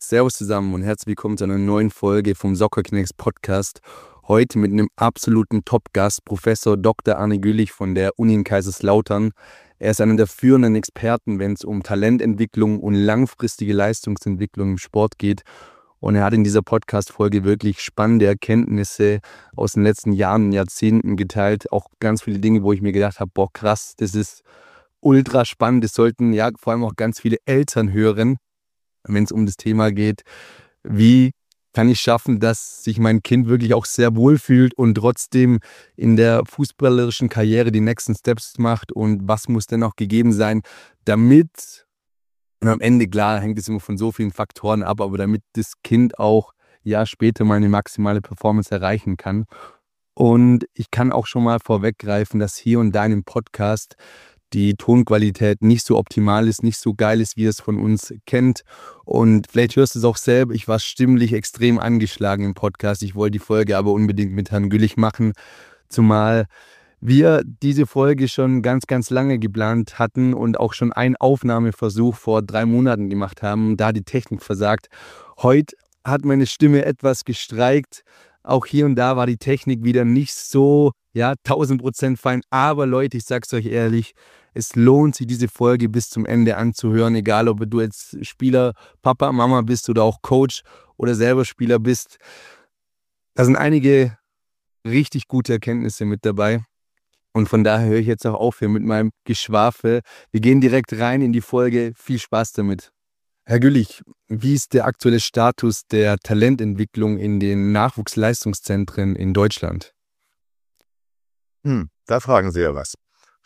Servus zusammen und herzlich willkommen zu einer neuen Folge vom Soccer Knicks Podcast. Heute mit einem absoluten Top-Gast, Professor Dr. Arne Gülich von der Uni in Kaiserslautern. Er ist einer der führenden Experten, wenn es um Talententwicklung und langfristige Leistungsentwicklung im Sport geht. Und er hat in dieser Podcast-Folge wirklich spannende Erkenntnisse aus den letzten Jahren und Jahrzehnten geteilt. Auch ganz viele Dinge, wo ich mir gedacht habe, boah krass, das ist ultra spannend. Das sollten ja vor allem auch ganz viele Eltern hören, wenn es um das Thema geht, wie kann ich schaffen, dass sich mein Kind wirklich auch sehr wohl fühlt und trotzdem in der fußballerischen Karriere die nächsten Steps macht und was muss denn auch gegeben sein, damit, und am Ende, klar, hängt es immer von so vielen Faktoren ab, aber damit das Kind auch ja später mal eine maximale Performance erreichen kann. Und ich kann auch schon mal vorweggreifen, dass hier und da in dem Podcast die Tonqualität nicht so optimal ist, nicht so geil ist, wie ihr es von uns kennt. Und vielleicht hörst du es auch selber, ich war stimmlich extrem angeschlagen im Podcast. Ich wollte die Folge aber unbedingt mit Herrn Gülich machen, zumal wir diese Folge schon ganz, ganz lange geplant hatten und auch schon einen Aufnahmeversuch vor 3 Monaten gemacht haben, da die Technik versagt. Heute hat meine Stimme etwas gestreikt. Auch hier und da war die Technik wieder nicht so, 1000% fein. Aber Leute, ich sag's euch ehrlich, es lohnt sich, diese Folge bis zum Ende anzuhören. Egal, ob du jetzt Spieler, Papa, Mama bist oder auch Coach oder selber Spieler bist. Da sind einige richtig gute Erkenntnisse mit dabei. Und von daher höre ich jetzt auch auf hier mit meinem Geschwafel. Wir gehen direkt rein in die Folge. Viel Spaß damit. Herr Gülich, wie ist der aktuelle Status der Talententwicklung in den Nachwuchsleistungszentren in Deutschland? Da fragen Sie ja was.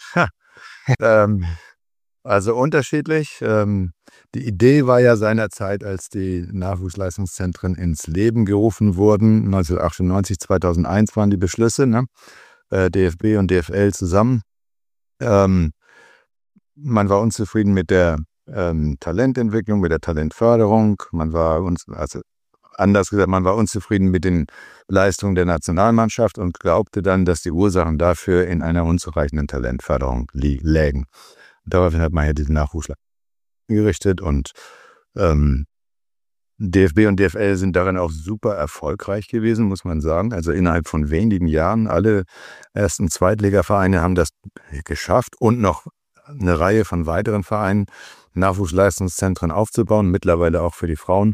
Also unterschiedlich. Die Idee war ja seinerzeit, als die Nachwuchsleistungszentren ins Leben gerufen wurden, 1998, 2001 waren die Beschlüsse, ne? DFB und DFL zusammen. Man war unzufrieden mit der Talententwicklung, mit der Talentförderung. Man war unzufrieden mit den Leistungen der Nationalmannschaft und glaubte dann, dass die Ursachen dafür in einer unzureichenden Talentförderung lägen. Daraufhin hat man ja diesen Nachwuchs gerichtet und DFB und DFL sind darin auch super erfolgreich gewesen, muss man sagen. Also innerhalb von wenigen Jahren, alle Erst- und Zweitligavereine haben das geschafft und noch eine Reihe von weiteren Vereinen Nachwuchsleistungszentren aufzubauen, mittlerweile auch für die Frauen.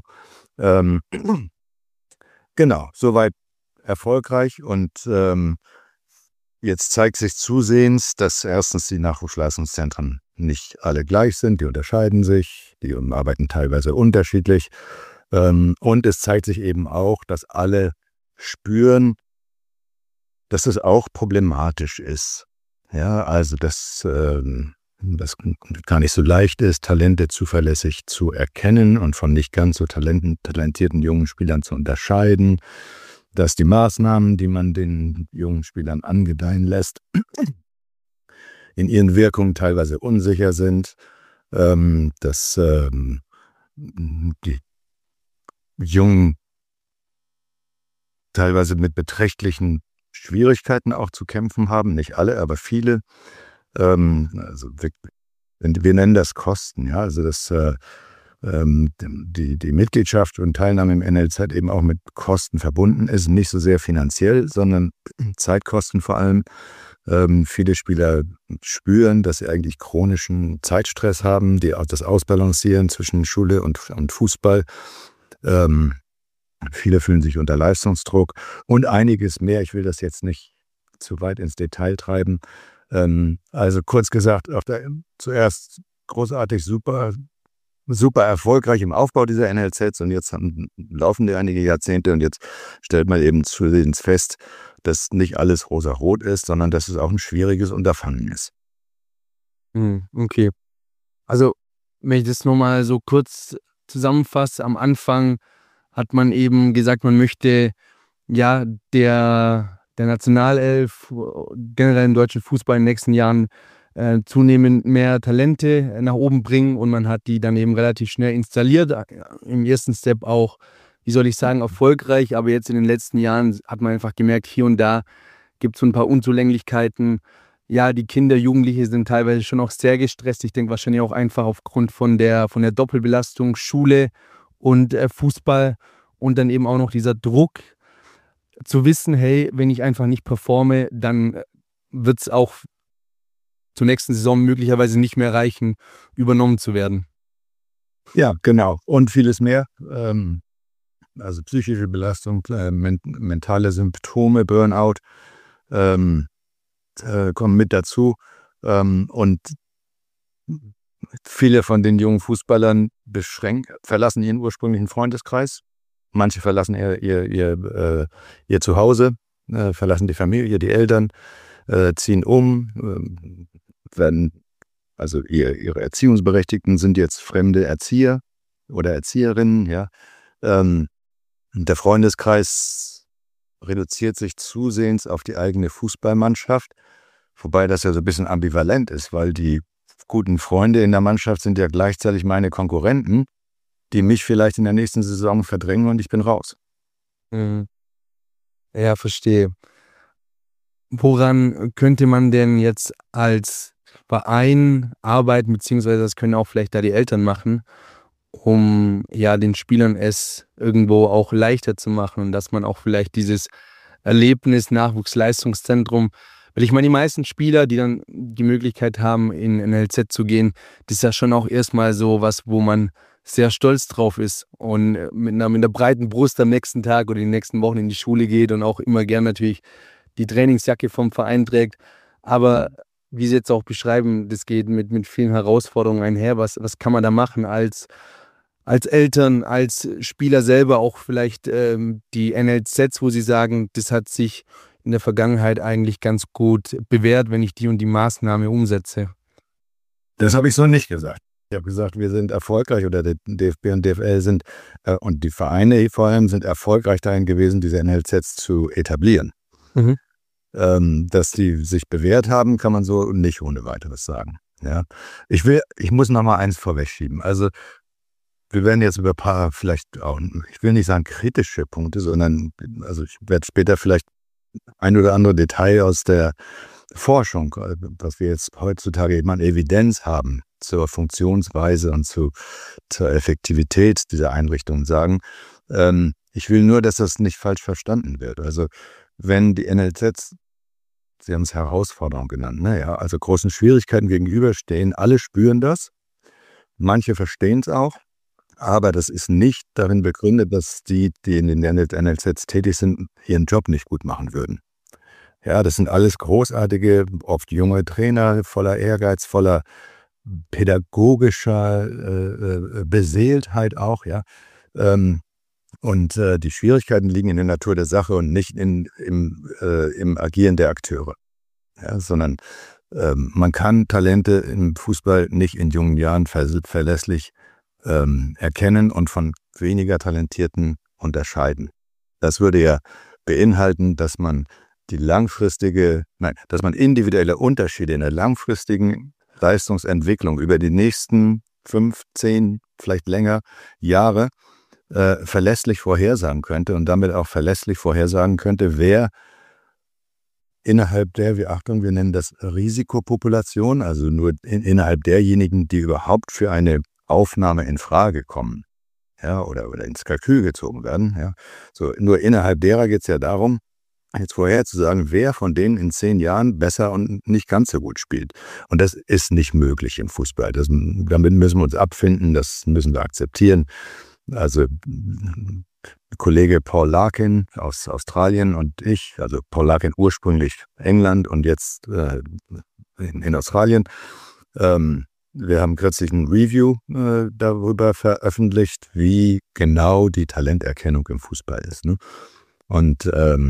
Genau, soweit erfolgreich und jetzt zeigt sich zusehends, dass erstens die Nachwuchsleistungszentren nicht alle gleich sind, die unterscheiden sich, die arbeiten teilweise unterschiedlich und es zeigt sich eben auch, dass alle spüren, dass es auch problematisch ist. Ja, also dass das gar nicht so leicht ist, Talente zuverlässig zu erkennen und von nicht ganz so talentierten jungen Spielern zu unterscheiden, dass die Maßnahmen, die man den jungen Spielern angedeihen lässt, in ihren Wirkungen teilweise unsicher sind, dass die Jungen teilweise mit beträchtlichen Schwierigkeiten auch zu kämpfen haben, nicht alle, aber viele. Also wir nennen das Kosten, ja, also dass die Mitgliedschaft und Teilnahme im NLZ eben auch mit Kosten verbunden ist, nicht so sehr finanziell, sondern Zeitkosten vor allem. Viele Spieler spüren, dass sie eigentlich chronischen Zeitstress haben, die auch das Ausbalancieren zwischen Schule und Fußball. Viele fühlen sich unter Leistungsdruck und einiges mehr. Ich will das jetzt nicht zu weit ins Detail treiben. Also kurz gesagt, zuerst großartig, super erfolgreich im Aufbau dieser NLZs und jetzt laufen die einige Jahrzehnte und jetzt stellt man eben zusehends fest, dass nicht alles rosa-rot ist, sondern dass es auch ein schwieriges Unterfangen ist. Okay, also wenn ich das nochmal so kurz zusammenfasse, am Anfang hat man eben gesagt, man möchte der Nationalelf, generell im deutschen Fußball in den nächsten Jahren zunehmend mehr Talente nach oben bringen und man hat die dann eben relativ schnell installiert. Im ersten Step auch, wie soll ich sagen, erfolgreich, aber jetzt in den letzten Jahren hat man einfach gemerkt, hier und da gibt es so ein paar Unzulänglichkeiten. Ja, die Kinder, Jugendliche sind teilweise schon auch sehr gestresst. Ich denke wahrscheinlich auch einfach aufgrund von der Doppelbelastung Schule und Fußball und dann eben auch noch dieser Druck zu wissen, hey, wenn ich einfach nicht performe, dann wird es auch zur nächsten Saison möglicherweise nicht mehr reichen, übernommen zu werden. Ja, genau. Und vieles mehr. Also psychische Belastung, mentale Symptome, Burnout kommen mit dazu. Und viele von den jungen Fußballern verlassen ihren ursprünglichen Freundeskreis. Manche verlassen ihr Zuhause, verlassen die Familie, die Eltern, ziehen um, also ihre Erziehungsberechtigten sind jetzt fremde Erzieher oder Erzieherinnen. Ja. Der Freundeskreis reduziert sich zusehends auf die eigene Fußballmannschaft, wobei das ja so ein bisschen ambivalent ist, weil die guten Freunde in der Mannschaft sind ja gleichzeitig meine Konkurrenten, die mich vielleicht in der nächsten Saison verdrängen und ich bin raus. Mhm. Ja, verstehe. Woran könnte man denn jetzt als Verein arbeiten, beziehungsweise das können auch vielleicht da die Eltern machen, um ja den Spielern es irgendwo auch leichter zu machen und dass man auch vielleicht dieses Erlebnis Nachwuchsleistungszentrum, weil ich meine, die meisten Spieler, die dann die Möglichkeit haben, in NLZ zu gehen, das ist ja schon auch erstmal so was, wo man sehr stolz drauf ist und mit einer breiten Brust am nächsten Tag oder die nächsten Wochen in die Schule geht und auch immer gern natürlich die Trainingsjacke vom Verein trägt. Aber wie Sie jetzt auch beschreiben, das geht mit vielen Herausforderungen einher. Was kann man da machen als Eltern, als Spieler selber, auch vielleicht die NLZs, wo Sie sagen, das hat sich in der Vergangenheit eigentlich ganz gut bewährt, wenn ich die und die Maßnahme umsetze? Das habe ich so nicht gesagt. Ich habe gesagt, wir sind erfolgreich oder der DFB und DFL sind und die Vereine vor allem sind erfolgreich dahin gewesen, diese NLZs zu etablieren. Mhm. Dass die sich bewährt haben, kann man so nicht ohne weiteres sagen. Ja? Ich muss noch mal eins vorwegschieben. Also wir werden jetzt über ein paar vielleicht auch, ich will nicht sagen kritische Punkte, sondern also ich werde später vielleicht ein oder andere Detail aus der Forschung, was wir jetzt heutzutage eben an Evidenz haben zur Funktionsweise und zur Effektivität dieser Einrichtungen sagen. Ich will nur, dass das nicht falsch verstanden wird. Also wenn die NLZs, Sie haben es Herausforderung genannt, naja, also großen Schwierigkeiten gegenüberstehen, alle spüren das, manche verstehen es auch, aber das ist nicht darin begründet, dass die in den NLZs tätig sind, ihren Job nicht gut machen würden. Ja, das sind alles großartige, oft junge Trainer, voller Ehrgeiz, voller pädagogischer Beseeltheit auch, ja. Und die Schwierigkeiten liegen in der Natur der Sache und nicht im Agieren der Akteure. Ja, sondern man kann Talente im Fußball nicht in jungen Jahren verlässlich erkennen und von weniger Talentierten unterscheiden. Das würde ja beinhalten, dass man dass man individuelle Unterschiede in der langfristigen Leistungsentwicklung über die nächsten 5, 10, vielleicht länger Jahre verlässlich vorhersagen könnte und damit auch verlässlich vorhersagen könnte, wer innerhalb der, wir nennen das Risikopopulation, also nur innerhalb derjenigen, die überhaupt für eine Aufnahme in Frage kommen, ja, oder ins Kalkül gezogen werden. Ja. So, nur innerhalb derer geht es ja darum, jetzt vorherzusagen, wer von denen in 10 Jahren besser und nicht ganz so gut spielt. Und das ist nicht möglich im Fußball. Damit müssen wir uns abfinden, das müssen wir akzeptieren. Also Kollege Paul Larkin aus Australien und ich, also Paul Larkin ursprünglich England und jetzt in Australien, wir haben kürzlich ein Review darüber veröffentlicht, wie genau die Talenterkennung im Fußball ist. Ne? Und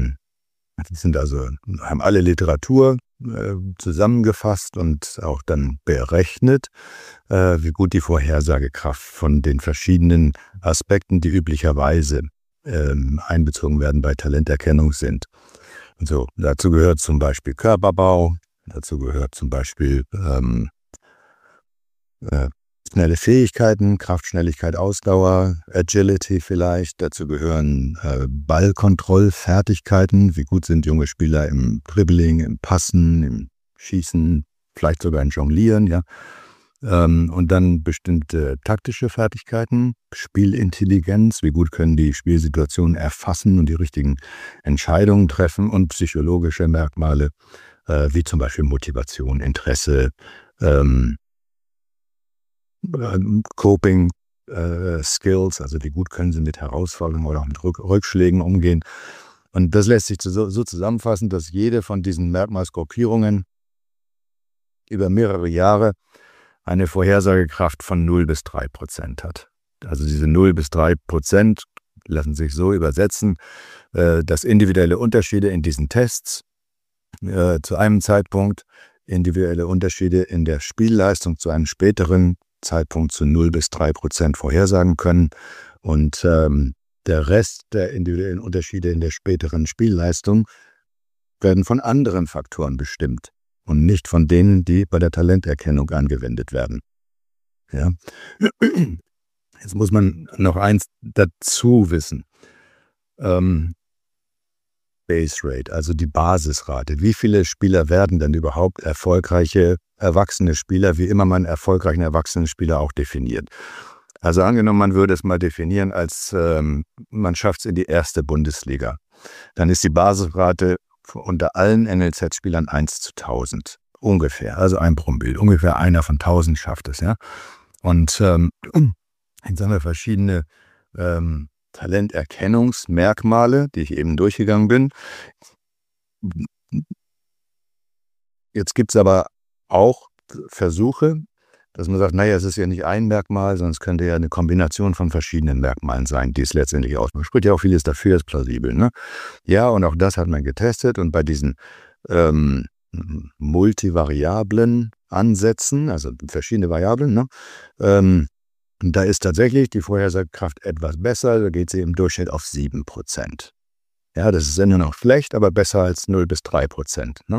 haben alle Literatur zusammengefasst und auch dann berechnet, wie gut die Vorhersagekraft von den verschiedenen Aspekten, die üblicherweise einbezogen werden bei Talenterkennung sind. Und so, dazu gehört zum Beispiel Körperbau, dazu gehört zum Beispiel schnelle Fähigkeiten, Kraft, Schnelligkeit, Ausdauer, Agility vielleicht. Dazu gehören Ballkontrollfertigkeiten. Wie gut sind junge Spieler im Dribbling, im Passen, im Schießen, vielleicht sogar im Jonglieren. Ja. Und dann bestimmte taktische Fertigkeiten, Spielintelligenz, wie gut können die Spielsituationen erfassen und die richtigen Entscheidungen treffen und psychologische Merkmale, wie zum Beispiel Motivation, Interesse, Coping Skills, also wie gut können sie mit Herausforderungen oder auch mit Rückschlägen umgehen. Und das lässt sich so zusammenfassen, dass jede von diesen Merkmalsgruppierungen über mehrere Jahre eine Vorhersagekraft von 0-3% hat. Also diese 0-3% lassen sich so übersetzen, dass individuelle Unterschiede in diesen Tests zu einem Zeitpunkt, individuelle Unterschiede in der Spielleistung zu einem späteren Zeitpunkt zu 0-3% vorhersagen können. Und der Rest der individuellen Unterschiede in der späteren Spielleistung werden von anderen Faktoren bestimmt und nicht von denen, die bei der Talenterkennung angewendet werden. Ja. Jetzt muss man noch eins dazu wissen. Base Rate, also die Basisrate. Wie viele Spieler werden denn überhaupt erfolgreiche erwachsene Spieler, wie immer man erfolgreichen erwachsenen Spieler auch definiert? Also angenommen, man würde es mal definieren als man schafft es in die erste Bundesliga. Dann ist die Basisrate unter allen NLZ-Spielern 1:1000 ungefähr, also ein Promille, ungefähr einer von 1000 schafft es, ja. Und jetzt haben wir verschiedene Talenterkennungsmerkmale, die ich eben durchgegangen bin. Jetzt gibt es aber auch Versuche, dass man sagt, naja, es ist ja nicht ein Merkmal, sondern es könnte ja eine Kombination von verschiedenen Merkmalen sein, die es letztendlich ausmacht. Spricht ja auch vieles dafür, ist plausibel, ne? Ja, und auch das hat man getestet und bei diesen multivariablen Ansätzen, also verschiedene Variablen, ne? Da ist tatsächlich die Vorhersagekraft etwas besser, da geht sie im Durchschnitt auf 7%. Ja, das ist immer noch schlecht, aber besser als 0-3%. Ne?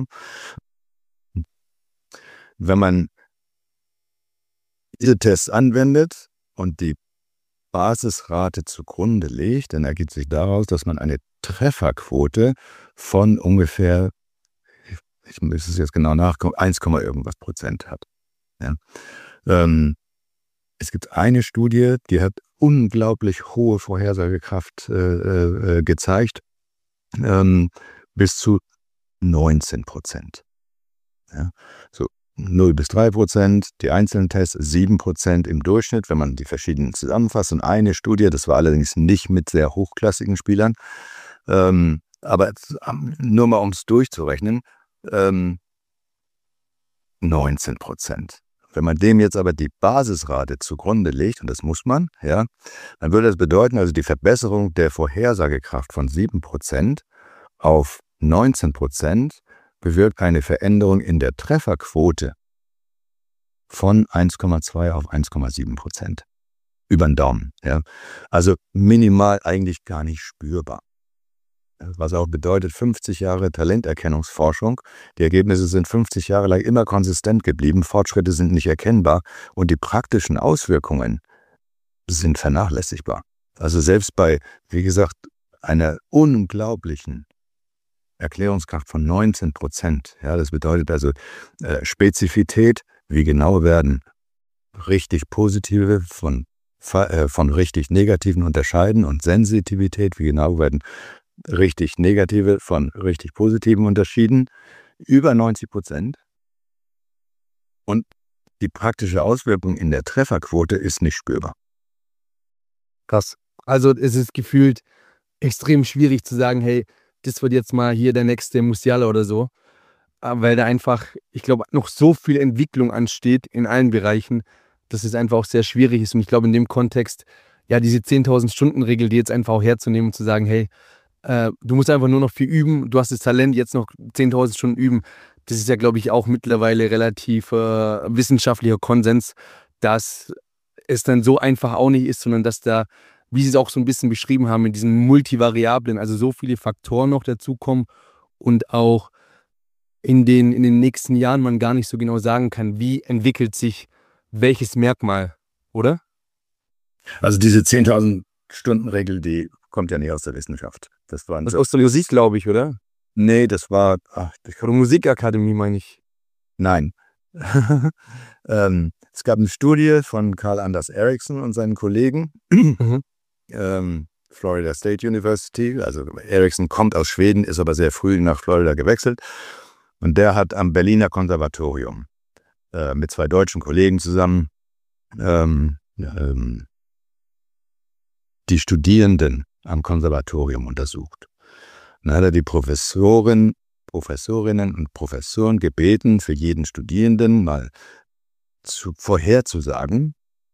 Wenn man diese Tests anwendet und die Basisrate zugrunde legt, dann ergibt sich daraus, dass man eine Trefferquote von ungefähr, ich muss es jetzt genau nachgucken, 1, irgendwas Prozent hat. Ja. Es gibt eine Studie, die hat unglaublich hohe Vorhersagekraft gezeigt, bis zu 19%. Ja, so 0-3%, die einzelnen Tests 7% im Durchschnitt, wenn man die verschiedenen zusammenfasst. Und eine Studie, das war allerdings nicht mit sehr hochklassigen Spielern, aber nur mal um es durchzurechnen, 19%. Wenn man dem jetzt aber die Basisrate zugrunde legt, und das muss man, ja, dann würde das bedeuten, also die Verbesserung der Vorhersagekraft von 7% auf 19% bewirkt eine Veränderung in der Trefferquote von 1,2 auf 1,7%. Über den Daumen. Ja. Also minimal eigentlich gar nicht spürbar. Was auch bedeutet, 50 Jahre Talenterkennungsforschung. Die Ergebnisse sind 50 Jahre lang immer konsistent geblieben. Fortschritte sind nicht erkennbar und die praktischen Auswirkungen sind vernachlässigbar. Also selbst bei, wie gesagt, einer unglaublichen Erklärungskraft von 19%. Ja, das bedeutet also Spezifität, wie genau werden richtig positive von richtig negativen unterscheiden und Sensitivität, wie genau werden richtig negative von richtig positiven unterschieden, über 90%. Und die praktische Auswirkung in der Trefferquote ist nicht spürbar. Krass. Also es ist gefühlt extrem schwierig zu sagen, hey, das wird jetzt mal hier der nächste Musiala oder so, weil da einfach, ich glaube, noch so viel Entwicklung ansteht in allen Bereichen, dass es einfach auch sehr schwierig ist. Und ich glaube, in dem Kontext, ja, diese 10.000 Stunden Regel, die jetzt einfach auch herzunehmen und zu sagen, hey, du musst einfach nur noch viel üben, du hast das Talent, jetzt noch 10.000 Stunden üben. Das ist ja, glaube ich, auch mittlerweile relativ wissenschaftlicher Konsens, dass es dann so einfach auch nicht ist, sondern dass da, wie Sie es auch so ein bisschen beschrieben haben, in diesen Multivariablen, also so viele Faktoren noch dazukommen und auch in den nächsten Jahren man gar nicht so genau sagen kann, wie entwickelt sich welches Merkmal, oder? Also diese 10.000 Stunden Regel, die kommt ja nicht aus der Wissenschaft. Das war Das ist aus der Musik, glaube ich, oder? Nee, das war Oder Musikakademie, meine ich. nein. Es gab eine Studie von Carl Anders Ericsson und seinen Kollegen, Florida State University. Also Ericsson kommt aus Schweden, ist aber sehr früh nach Florida gewechselt. Und der hat am Berliner Konservatorium mit 2 deutschen Kollegen zusammen die Studierenden am Konservatorium untersucht. Dann hat er die Professorinnen und Professoren gebeten, für jeden Studierenden mal vorherzusagen,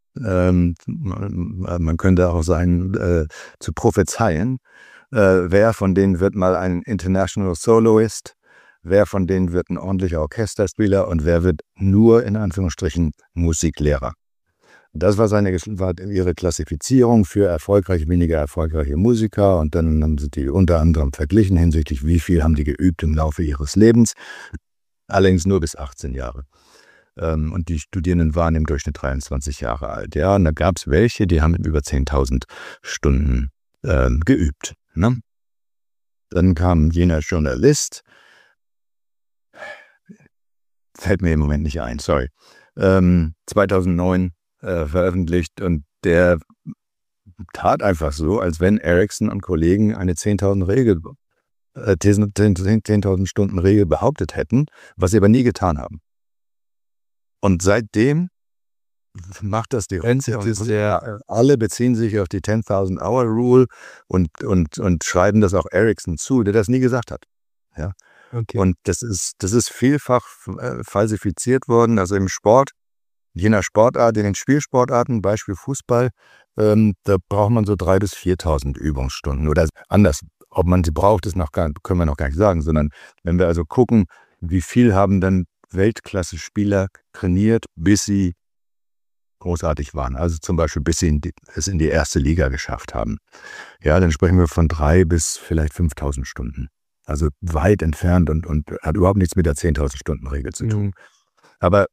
man könnte auch sagen, zu prophezeien, wer von denen wird mal ein International Soloist, wer von denen wird ein ordentlicher Orchesterspieler und wer wird nur in Anführungsstrichen Musiklehrer. Das war ihre Klassifizierung für erfolgreiche, weniger erfolgreiche Musiker. Und dann haben sie die unter anderem verglichen hinsichtlich, wie viel haben die geübt im Laufe ihres Lebens. Allerdings nur bis 18 Jahre. Und die Studierenden waren im Durchschnitt 23 Jahre alt. Ja, und da gab es welche, die haben über 10.000 Stunden geübt. Ne? Dann kam jener Journalist, fällt mir im Moment nicht ein, sorry, 2009 veröffentlicht, und der tat einfach so, als wenn Ericsson und Kollegen eine 10.000 Stunden Regel behauptet hätten, was sie aber nie getan haben. Und seitdem macht das die Grenze. Alle beziehen sich auf die 10.000 Hour Rule und schreiben das auch Ericsson zu, der das nie gesagt hat. Ja. Okay. Und das ist vielfach falsifiziert worden, also im Sport. Je nach Sportart, in den Spielsportarten, Beispiel Fußball, da braucht man so 3.000 bis 4.000 Übungsstunden. Oder anders, ob man sie braucht, können wir noch gar nicht sagen, sondern wenn wir also gucken, wie viel haben dann Weltklasse-Spieler trainiert, bis sie großartig waren. Also zum Beispiel, bis sie es in die erste Liga geschafft haben. Ja, dann sprechen wir von 3.000 bis vielleicht 5.000 Stunden. Also weit entfernt und hat überhaupt nichts mit der 10.000 Stunden Regel zu tun. Aber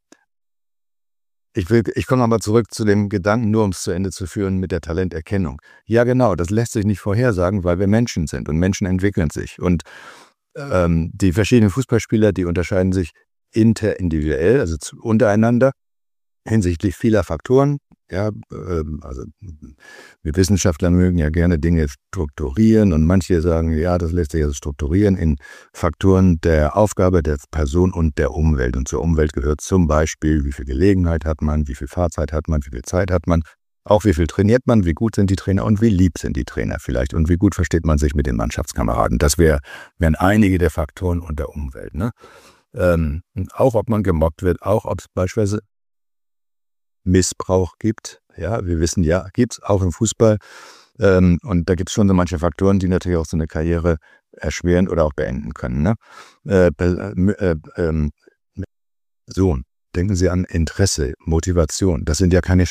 ich komme nochmal zurück zu dem Gedanken, nur um es zu Ende zu führen, mit der Talenterkennung. Ja, genau, das lässt sich nicht vorhersagen, weil wir Menschen sind und Menschen entwickeln sich. Und die verschiedenen Fußballspieler, die unterscheiden sich interindividuell, also untereinander, hinsichtlich vieler Faktoren. Ja, also wir Wissenschaftler mögen ja gerne Dinge strukturieren, und manche sagen, ja, das lässt sich also strukturieren in Faktoren der Aufgabe der Person und der Umwelt. Und zur Umwelt gehört zum Beispiel, wie viel Gelegenheit hat man, wie viel Fahrzeit hat man, wie viel Zeit hat man, auch wie viel trainiert man, wie gut sind die Trainer und wie lieb sind die Trainer vielleicht und wie gut versteht man sich mit den Mannschaftskameraden. Das wären einige der Faktoren und der Umwelt. Ne? Auch ob man gemobbt wird, auch ob es beispielsweise Missbrauch gibt. Ja, wir wissen ja, gibt es auch im Fußball. Und da gibt es schon so manche Faktoren, die natürlich auch so eine Karriere erschweren oder auch beenden können. Ne? So, denken Sie an Interesse, Motivation. Das sind ja keine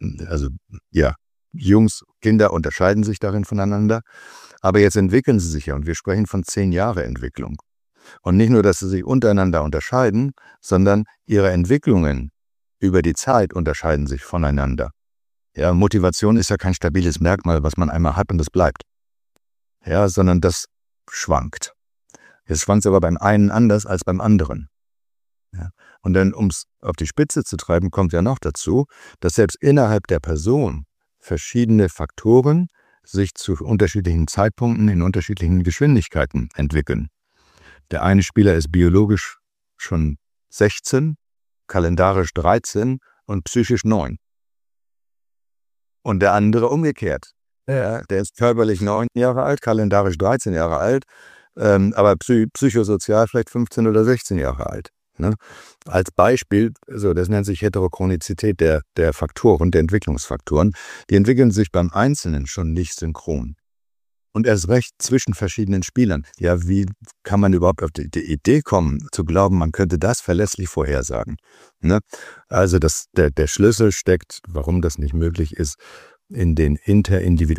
Jungs, Kinder unterscheiden sich darin voneinander. Aber jetzt entwickeln sie sich ja, und wir sprechen von 10 Jahre Entwicklung. Und nicht nur, dass sie sich untereinander unterscheiden, sondern ihre Entwicklungen über die Zeit unterscheiden sich voneinander. Ja, Motivation ist ja kein stabiles Merkmal, was man einmal hat und das bleibt. Ja, sondern das schwankt. Es schwankt aber beim einen anders als beim anderen. Ja. Und dann, um es auf die Spitze zu treiben, kommt ja noch dazu, dass selbst innerhalb der Person verschiedene Faktoren sich zu unterschiedlichen Zeitpunkten in unterschiedlichen Geschwindigkeiten entwickeln. Der eine Spieler ist biologisch schon 16, kalendarisch 13 und psychisch 9. Und der andere umgekehrt. Ja, der ist körperlich 9 Jahre alt, kalendarisch 13 Jahre alt, aber psychosozial vielleicht 15 oder 16 Jahre alt. Ne? Als Beispiel, das nennt sich Heterochronizität der Faktoren, der Entwicklungsfaktoren, die entwickeln sich beim Einzelnen schon nicht synchron. Und erst recht zwischen verschiedenen Spielern. Ja, wie kann man überhaupt auf die Idee kommen, zu glauben, man könnte das verlässlich vorhersagen? Ne? Also der Schlüssel steckt, warum das nicht möglich ist, in den interindividuellen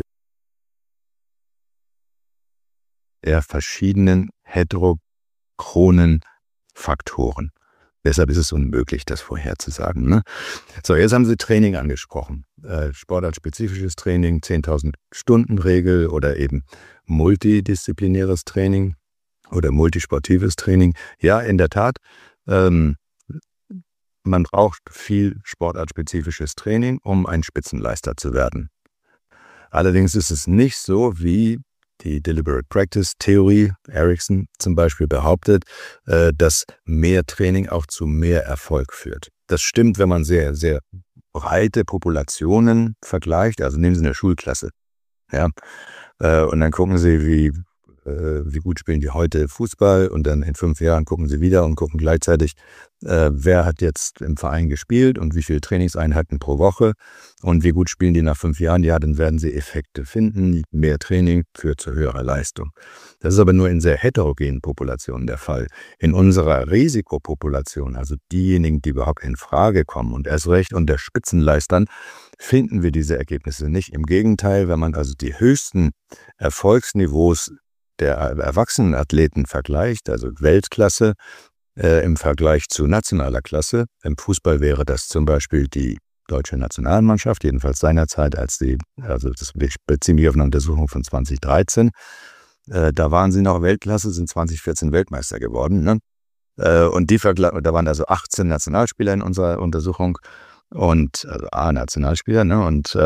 verschiedenen heterochronen Faktoren. Deshalb ist es unmöglich, das vorherzusagen. Ne? So, jetzt haben Sie Training angesprochen. Sportartspezifisches Training, 10.000 Stunden Regel oder eben multidisziplinäres Training oder multisportives Training. Ja, in der Tat. man braucht viel sportartspezifisches Training, um ein Spitzenleister zu werden. Allerdings ist es nicht so, wie die Deliberate Practice Theorie, Erickson zum Beispiel, behauptet, dass mehr Training auch zu mehr Erfolg führt. Das stimmt, wenn man sehr, sehr breite Populationen vergleicht. Also nehmen Sie eine Schulklasse. Ja, und dann gucken Sie, wie gut spielen die heute Fußball, und dann in 5 Jahren gucken Sie wieder und gucken gleichzeitig, wer hat jetzt im Verein gespielt und wie viele Trainingseinheiten pro Woche und wie gut spielen die nach 5 Jahren. Ja, dann werden Sie Effekte finden. Mehr Training führt zu höherer Leistung. Das ist aber nur in sehr heterogenen Populationen der Fall. In unserer Risikopopulation, also diejenigen, die überhaupt in Frage kommen und erst recht unter Spitzenleistern, finden wir diese Ergebnisse nicht. Im Gegenteil, wenn man also die höchsten Erfolgsniveaus der Erwachsenenathleten vergleicht, also Weltklasse im Vergleich zu nationaler Klasse. Im Fußball wäre das zum Beispiel die deutsche Nationalmannschaft, jedenfalls seinerzeit, also das beziehe mich auf eine Untersuchung von 2013. Da waren sie noch Weltklasse, sind 2014 Weltmeister geworden. Ne? Und da waren also 18 Nationalspieler in unserer Untersuchung und also A-Nationalspieler, ne? Und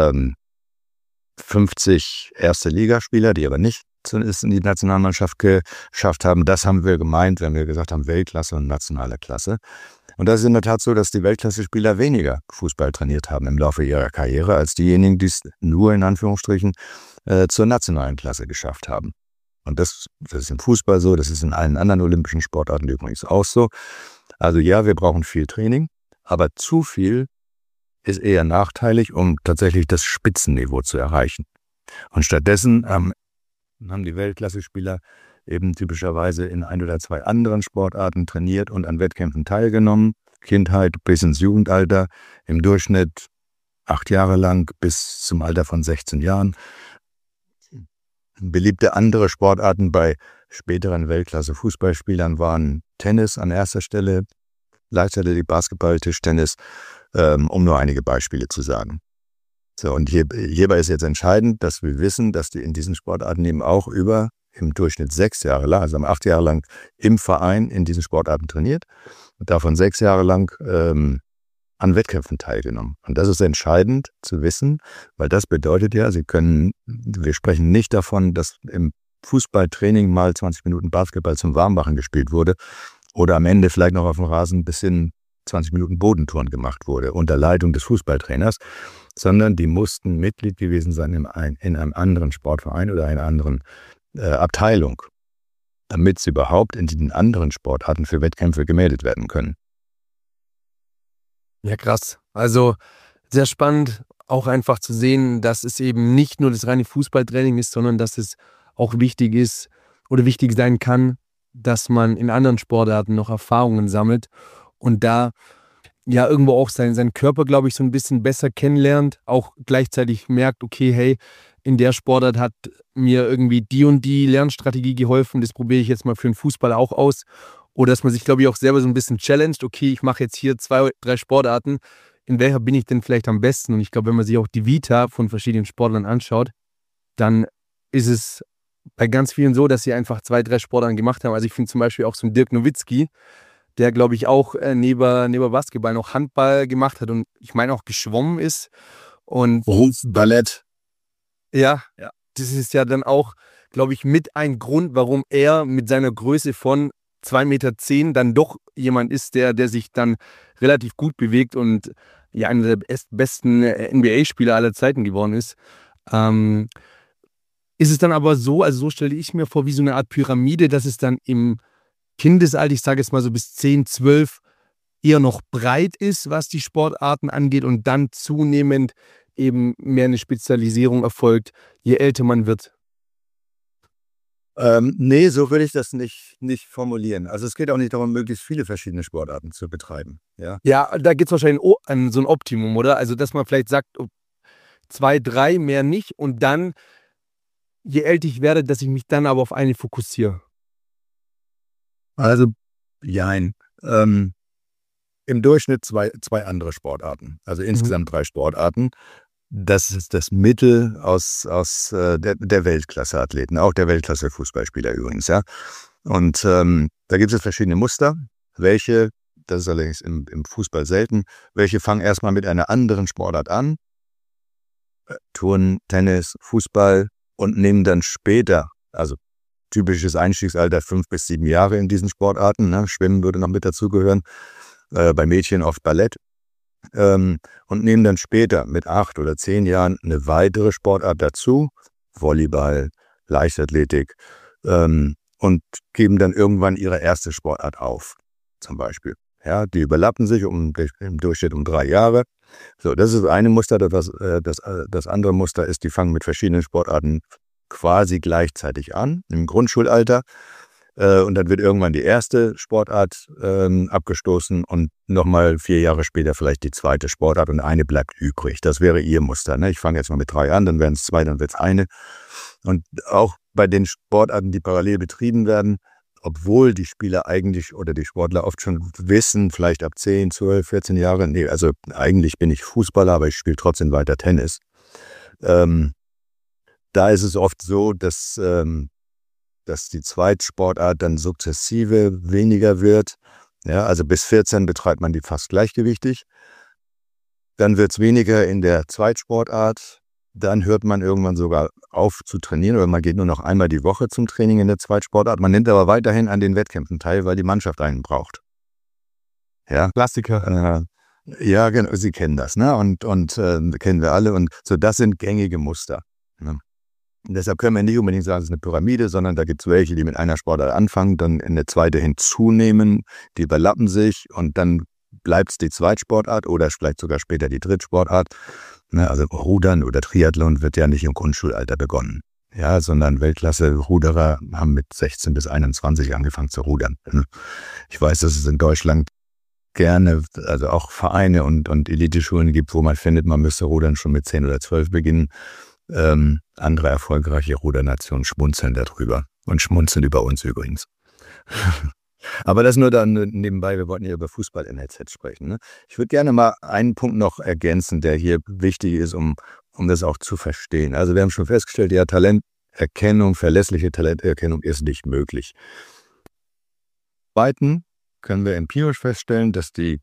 50 erste Ligaspieler, die aber nicht es in die Nationalmannschaft geschafft haben. Das haben wir gemeint, wenn wir gesagt haben Weltklasse und nationale Klasse. Und das ist in der Tat so, dass die Weltklasse-Spieler weniger Fußball trainiert haben im Laufe ihrer Karriere als diejenigen, die es nur in Anführungsstrichen zur nationalen Klasse geschafft haben. Und das ist im Fußball so, das ist in allen anderen olympischen Sportarten übrigens auch so. Also ja, wir brauchen viel Training, aber zu viel ist eher nachteilig, um tatsächlich das Spitzenniveau zu erreichen. Und stattdessen haben die Weltklasse-Spieler eben typischerweise in 1 oder 2 anderen Sportarten trainiert und an Wettkämpfen teilgenommen. Kindheit bis ins Jugendalter, im Durchschnitt 8 Jahre lang bis zum Alter von 16 Jahren. Beliebte andere Sportarten bei späteren Weltklasse-Fußballspielern waren Tennis an erster Stelle, Leichtathletik, Basketball, Tischtennis, um nur einige Beispiele zu sagen. So, und hierbei ist jetzt entscheidend, dass wir wissen, dass die in diesen Sportarten eben auch im Durchschnitt 6 Jahre lang, also haben 8 Jahre lang im Verein in diesen Sportarten trainiert und davon 6 Jahre lang an Wettkämpfen teilgenommen. Und das ist entscheidend zu wissen, weil das bedeutet ja, wir sprechen nicht davon, dass im Fußballtraining mal 20 Minuten Basketball zum Warmmachen gespielt wurde oder am Ende vielleicht noch auf dem Rasen ein bisschen 20 Minuten Bodentouren gemacht wurde, unter Leitung des Fußballtrainers, sondern die mussten Mitglied gewesen sein in einem anderen Sportverein oder einer anderen Abteilung, damit sie überhaupt in den anderen Sportarten für Wettkämpfe gemeldet werden können. Ja, krass. Also sehr spannend, auch einfach zu sehen, dass es eben nicht nur das reine Fußballtraining ist, sondern dass es auch wichtig ist oder wichtig sein kann, dass man in anderen Sportarten noch Erfahrungen sammelt und da ja irgendwo auch seinen Körper, glaube ich, so ein bisschen besser kennenlernt, auch gleichzeitig merkt, okay, hey, in der Sportart hat mir irgendwie die und die Lernstrategie geholfen, das probiere ich jetzt mal für den Fußball auch aus. Oder dass man sich, glaube ich, auch selber so ein bisschen challenged, okay, ich mache jetzt hier 2, 3 Sportarten, in welcher bin ich denn vielleicht am besten? Und ich glaube, wenn man sich auch die Vita von verschiedenen Sportlern anschaut, dann ist es bei ganz vielen so, dass sie einfach 2, 3 Sportarten gemacht haben. Also ich finde zum Beispiel auch so einen Dirk Nowitzki, der, glaube ich, auch neben Basketball noch Handball gemacht hat und ich meine auch geschwommen ist. Und Ballett. ja, das ist ja dann auch, glaube ich, mit ein Grund, warum er mit seiner Größe von 2,10 Meter dann doch jemand ist, der sich dann relativ gut bewegt und ja einer der besten NBA-Spieler aller Zeiten geworden ist. Ist es dann aber so, also so stelle ich mir vor, wie so eine Art Pyramide, dass es dann im Kindesalter, ich sage jetzt mal so bis 10, 12, eher noch breit ist, was die Sportarten angeht und dann zunehmend eben mehr eine Spezialisierung erfolgt, je älter man wird? Nee, so würde ich das nicht formulieren. Also es geht auch nicht darum, möglichst viele verschiedene Sportarten zu betreiben. Ja, Ja, da gibt es wahrscheinlich an so ein Optimum, oder? Also, dass man vielleicht sagt, 2, 3, mehr nicht und dann, je älter ich werde, dass ich mich dann aber auf eine fokussiere. also jein. Im Durchschnitt zwei andere Sportarten, also insgesamt 3 Sportarten. Das ist das Mittel aus der Weltklasse-Athleten, auch der Weltklasse-Fußballspieler übrigens, ja. Und da gibt es verschiedene Muster, welche das ist allerdings im Fußball selten, welche fangen erstmal mit einer anderen Sportart an, Turnen, Tennis, Fußball, und nehmen dann später, also typisches Einstiegsalter 5 bis 7 Jahre in diesen Sportarten, ne? Schwimmen würde noch mit dazugehören, bei Mädchen oft Ballett, und nehmen dann später mit 8 oder 10 Jahren eine weitere Sportart dazu, Volleyball, Leichtathletik, und geben dann irgendwann ihre erste Sportart auf, zum Beispiel. Ja, die überlappen sich im Durchschnitt um 3 Jahre. So, das ist das eine Muster. Das andere Muster ist, die fangen mit verschiedenen Sportarten quasi gleichzeitig an, im Grundschulalter. Und dann wird irgendwann die erste Sportart abgestoßen und nochmal 4 Jahre später vielleicht die zweite Sportart und eine bleibt übrig. Das wäre ihr Muster. Ne? Ich fange jetzt mal mit 3 an, dann werden es 2, dann wird es eine. Und auch bei den Sportarten, die parallel betrieben werden, obwohl die Spieler eigentlich oder die Sportler oft schon wissen, vielleicht ab 10, 12, 14 Jahre, nee, also eigentlich bin ich Fußballer, aber ich spiele trotzdem weiter Tennis. Da ist es oft so, dass die Zweitsportart dann sukzessive weniger wird. Ja, also bis 14 betreibt man die fast gleichgewichtig. Dann wird es weniger in der Zweitsportart. Dann hört man irgendwann sogar auf zu trainieren oder man geht nur noch einmal die Woche zum Training in der Zweitsportart. Man nimmt aber weiterhin an den Wettkämpfen teil, weil die Mannschaft einen braucht. Ja. Klassiker. Ja, genau, Sie kennen das, ne? Und kennen wir alle. Und so, das sind gängige Muster. Ne? Und deshalb können wir nicht unbedingt sagen, es ist eine Pyramide, sondern da gibt es welche, die mit einer Sportart anfangen, dann in eine zweite hinzunehmen, die überlappen sich und dann bleibt es die Zweitsportart oder vielleicht sogar später die Drittsportart. Ne, also Rudern oder Triathlon wird ja nicht im Grundschulalter begonnen, ja, sondern Weltklasse-Ruderer haben mit 16 bis 21 angefangen zu rudern. Ich weiß, dass es in Deutschland gerne, also auch Vereine und Eliteschulen gibt, wo man findet, man müsste Rudern schon mit 10 oder 12 beginnen. Andere erfolgreiche Rudernationen schmunzeln darüber und schmunzeln über uns übrigens. Aber das nur dann nebenbei, wir wollten ja über Fußball in NLZ sprechen. Ne? Ich würde gerne mal einen Punkt noch ergänzen, der hier wichtig ist, um das auch zu verstehen. Also wir haben schon festgestellt, ja, Talenterkennung, verlässliche Talenterkennung ist nicht möglich. Zweitens können wir empirisch feststellen, dass die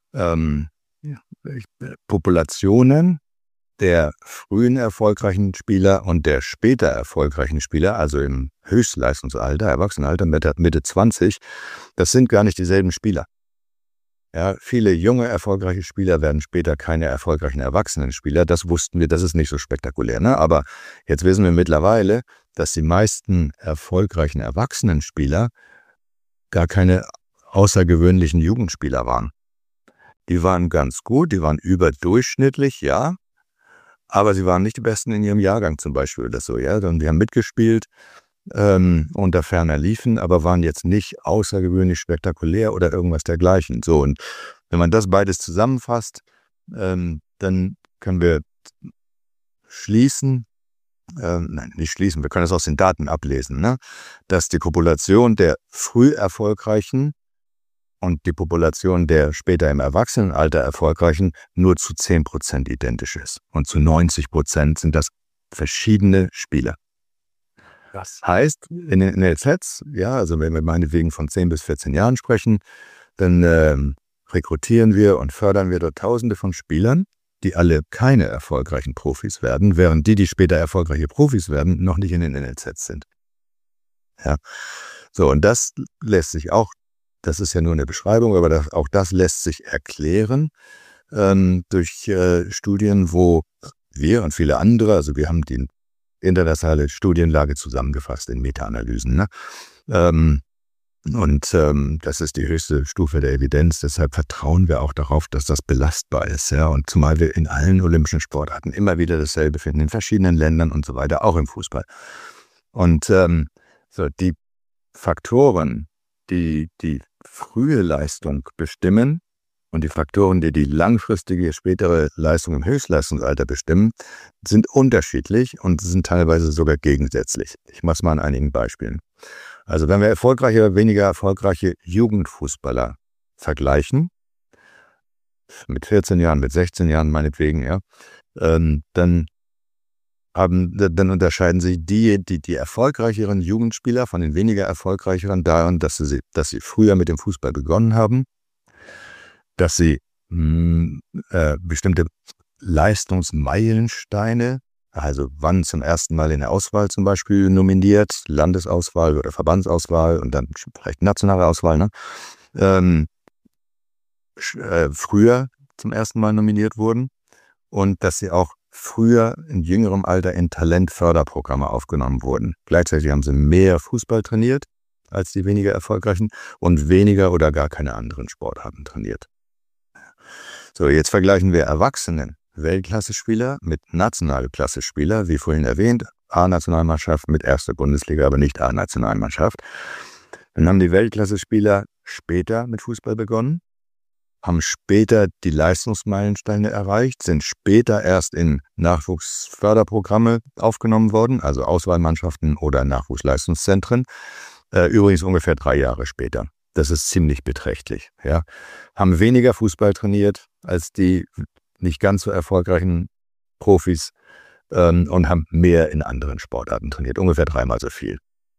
Populationen der frühen erfolgreichen Spieler und der später erfolgreichen Spieler, also im Höchstleistungsalter, Erwachsenenalter, Mitte 20, das sind gar nicht dieselben Spieler. Ja, viele junge, erfolgreiche Spieler werden später keine erfolgreichen Erwachsenenspieler. Das wussten wir, das ist nicht so spektakulär. Ne? Aber jetzt wissen wir mittlerweile, dass die meisten erfolgreichen Erwachsenenspieler gar keine außergewöhnlichen Jugendspieler waren. Die waren ganz gut, die waren überdurchschnittlich, ja, aber sie waren nicht die Besten in ihrem Jahrgang zum Beispiel oder so. Ja? Und die haben mitgespielt unter ferner Liefen, aber waren jetzt nicht außergewöhnlich spektakulär oder irgendwas dergleichen. So, und wenn man das beides zusammenfasst, dann können wir schließen, nicht schließen, wir können das aus den Daten ablesen, ne? Dass die Population der früh Erfolgreichen und die Population der später im Erwachsenenalter Erfolgreichen nur zu 10% identisch ist. Und zu 90% sind das verschiedene Spieler. Das heißt, in den NLZs, ja, also wenn wir meinetwegen von 10 bis 14 Jahren sprechen, dann rekrutieren wir und fördern wir dort Tausende von Spielern, die alle keine erfolgreichen Profis werden, während die später erfolgreiche Profis werden, noch nicht in den NLZs sind. Ja, so, und das lässt sich auch, das ist ja nur eine Beschreibung, aber auch das lässt sich erklären durch Studien, wo wir und viele andere, also wir haben die internationale Studienlage zusammengefasst in Meta-Analysen. Ne? Das ist die höchste Stufe der Evidenz, deshalb vertrauen wir auch darauf, dass das belastbar ist. Ja? Und zumal wir in allen olympischen Sportarten immer wieder dasselbe finden, in verschiedenen Ländern und so weiter, auch im Fußball. Und so die Faktoren, die die frühe Leistung bestimmen und die Faktoren, die die langfristige, spätere Leistung im Höchstleistungsalter bestimmen, sind unterschiedlich und sind teilweise sogar gegensätzlich. Ich mache es mal an einigen Beispielen. Also wenn wir erfolgreiche oder weniger erfolgreiche Jugendfußballer vergleichen, mit 14 Jahren, mit 16 Jahren meinetwegen, ja, dann unterscheiden sich die erfolgreicheren Jugendspieler von den weniger erfolgreicheren daran, dass sie früher mit dem Fußball begonnen haben dass sie bestimmte Leistungsmeilensteine, also wann zum ersten Mal in der Auswahl zum Beispiel nominiert, Landesauswahl oder Verbandsauswahl und dann vielleicht nationale Auswahl, ne? Früher zum ersten Mal nominiert wurden und dass sie auch früher in jüngerem Alter in Talentförderprogramme aufgenommen wurden. Gleichzeitig haben sie mehr Fußball trainiert als die weniger erfolgreichen und weniger oder gar keine anderen Sportarten trainiert. So, jetzt vergleichen wir Erwachsenen Weltklasse-Spieler mit Nationalklasse-Spieler, wie vorhin erwähnt, A-Nationalmannschaft mit erster Bundesliga, aber nicht A-Nationalmannschaft. Dann haben die Weltklasse-Spieler später mit Fußball begonnen, haben später die Leistungsmeilensteine erreicht, sind später erst in Nachwuchsförderprogramme aufgenommen worden, also Auswahlmannschaften oder Nachwuchsleistungszentren, übrigens ungefähr 3 Jahre später. Das ist ziemlich beträchtlich. Ja. Haben weniger Fußball trainiert als die nicht ganz so erfolgreichen Profis und haben mehr in anderen Sportarten trainiert, ungefähr 3-mal so viel.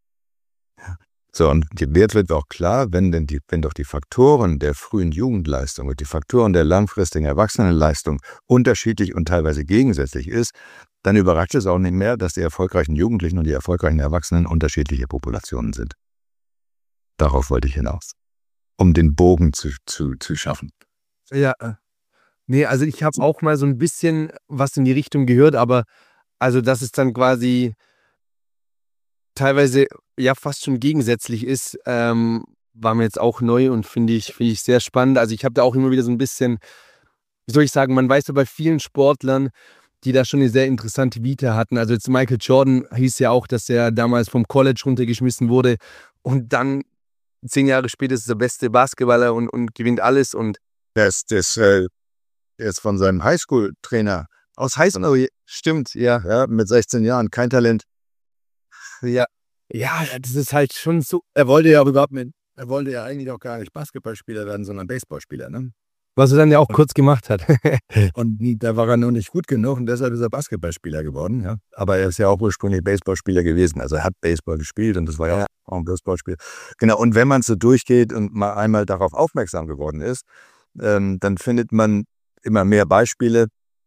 So, und jetzt wird auch klar, wenn doch die Faktoren der frühen Jugendleistung und die Faktoren der langfristigen Erwachsenenleistung unterschiedlich und teilweise gegensätzlich ist, dann überrascht es auch nicht mehr, dass die erfolgreichen Jugendlichen und die erfolgreichen Erwachsenen unterschiedliche Populationen sind. Darauf wollte ich hinaus, um den Bogen zu schaffen. Ja, nee, also ich habe auch mal so ein bisschen was in die Richtung gehört, aber also dass es dann quasi teilweise ja fast schon gegensätzlich ist, war mir jetzt auch neu und finde ich sehr spannend. Also ich habe da auch immer wieder so ein bisschen, wie soll ich sagen, man weiß ja bei vielen Sportlern, die da schon eine sehr interessante Vita hatten. Also jetzt Michael Jordan hieß ja auch, dass er damals vom College runtergeschmissen wurde und dann 10 Jahre später ist er der beste Basketballer und gewinnt alles. Und Der ist von seinem Highschool-Trainer aus Highschool, stimmt, ja. ja, mit 16 Jahren, kein Talent. Ja, das ist halt schon so. Er wollte ja eigentlich auch gar nicht Basketballspieler werden, sondern Baseballspieler, ne? Was er dann ja auch kurz gemacht hat. Und da war er noch nicht gut genug und deshalb ist er Basketballspieler geworden. Ja. Aber er ist ja auch ursprünglich Baseballspieler gewesen. Also er hat Baseball gespielt und das war ja auch ein Baseballspiel. Genau, und wenn man so durchgeht und mal einmal darauf aufmerksam geworden ist, dann findet man immer mehr Beispiele.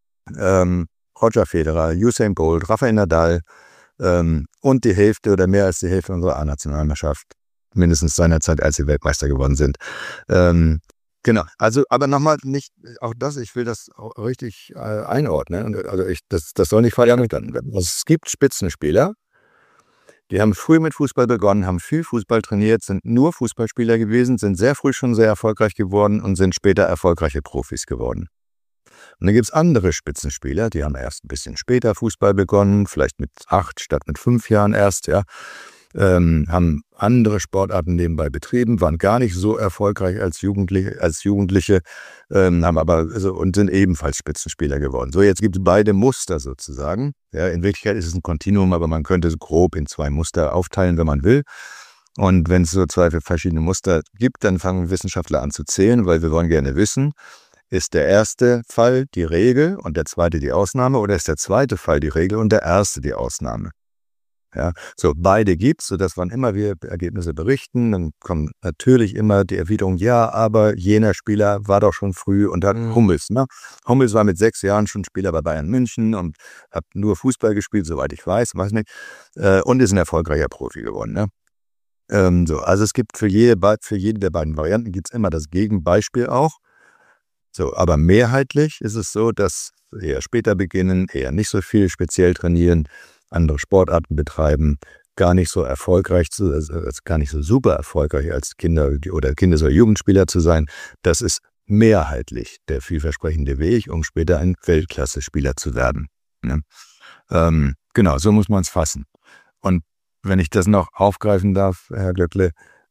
Roger Federer, Usain Bolt, Rafael Nadal und die Hälfte oder mehr als die Hälfte unserer A-Nationalmannschaft, mindestens seinerzeit, als sie Weltmeister geworden sind. Genau, also aber nochmal nicht, auch das, ich will das auch richtig einordnen. Also das soll nicht falsch verstanden werden. Es gibt Spitzenspieler, die haben früh mit Fußball begonnen, haben viel Fußball trainiert, sind nur Fußballspieler gewesen, sind sehr früh schon sehr erfolgreich geworden und sind später erfolgreiche Profis geworden. Und dann gibt es andere Spitzenspieler, die haben erst ein bisschen später Fußball begonnen, vielleicht mit 8 statt mit 5 Jahren erst, ja. Haben andere Sportarten nebenbei betrieben, waren gar nicht so erfolgreich als Jugendliche, haben aber und sind ebenfalls Spitzenspieler geworden. So, jetzt gibt es beide Muster sozusagen. Ja, in Wirklichkeit ist es ein Kontinuum, aber man könnte es grob in 2 Muster aufteilen, wenn man will. Und wenn es so 2 verschiedene Muster gibt, dann fangen Wissenschaftler an zu zählen, weil wir wollen gerne wissen, ist der erste Fall die Regel und der zweite die Ausnahme oder ist der zweite Fall die Regel und der erste die Ausnahme? Ja, so beide gibt's, sodass wann immer wir Ergebnisse berichten, dann kommt natürlich immer die Erwiderung, ja, aber jener Spieler war doch schon früh und hat Hummels, ne? Hummels war mit 6 Jahren schon Spieler bei Bayern München und hat nur Fußball gespielt, soweit ich weiß nicht, und ist ein erfolgreicher Profi geworden, ne? Also es gibt für jede der beiden Varianten gibt's immer das Gegenbeispiel auch. So, aber mehrheitlich ist es so, dass eher später beginnen, eher nicht so viel speziell trainieren, andere Sportarten betreiben, gar nicht so erfolgreich, gar nicht so super erfolgreich als Kinder- oder Kindes- oder Jugendspieler zu sein. Das ist mehrheitlich der vielversprechende Weg, um später ein Weltklasse-Spieler zu werden. Ne? Genau, so muss man es fassen. Und wenn ich das noch aufgreifen darf, Herr Glöckle,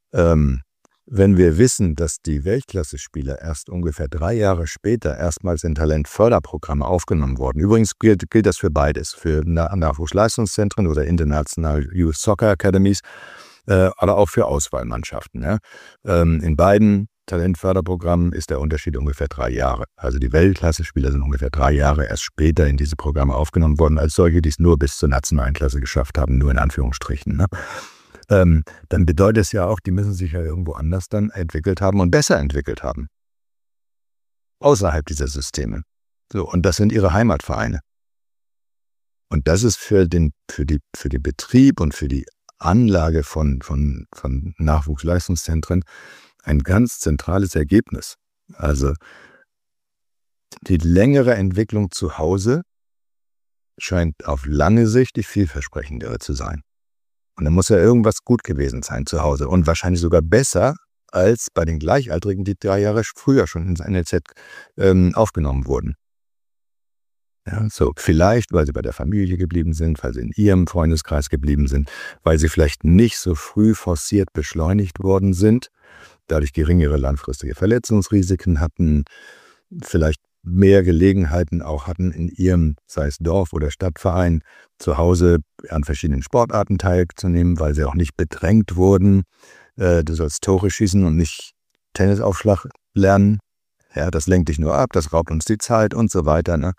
wenn wir wissen, dass die Weltklasse-Spieler erst ungefähr 3 Jahre später erstmals in Talentförderprogramme aufgenommen wurden. Übrigens gilt das für beides, für Nachwuchsleistungszentren oder International Youth Soccer Academies, aber auch für Auswahlmannschaften. Ja. In beiden Talentförderprogrammen ist der Unterschied ungefähr 3 Jahre. Also die Weltklasse-Spieler sind ungefähr 3 Jahre erst später in diese Programme aufgenommen worden, als solche, die es nur bis zur nationalen Klasse geschafft haben, nur in Anführungsstrichen. Ne? Dann bedeutet es ja auch, die müssen sich ja irgendwo anders dann entwickelt haben und besser entwickelt haben. außerhalb dieser Systeme. So, und das sind ihre Heimatvereine. Und das ist für den Betrieb und für die Anlage von Nachwuchsleistungszentren ein ganz zentrales Ergebnis. Also die längere Entwicklung zu Hause scheint auf lange Sicht die vielversprechendere zu sein. Und dann muss ja irgendwas gut gewesen sein zu Hause und wahrscheinlich sogar besser als bei den Gleichaltrigen, die 3 Jahre früher schon ins NLZ aufgenommen wurden. Ja, so vielleicht, weil sie bei der Familie geblieben sind, weil sie in ihrem Freundeskreis geblieben sind, weil sie vielleicht nicht so früh forciert beschleunigt worden sind, dadurch geringere langfristige Verletzungsrisiken hatten, vielleicht mehr Gelegenheiten auch hatten in ihrem, sei es Dorf- oder Stadtverein, zu Hause an verschiedenen Sportarten teilzunehmen, weil sie auch nicht bedrängt wurden. Du sollst Tore schießen und nicht Tennisaufschlag lernen. Ja, das lenkt dich nur ab, das raubt uns die Zeit und so weiter. Ne?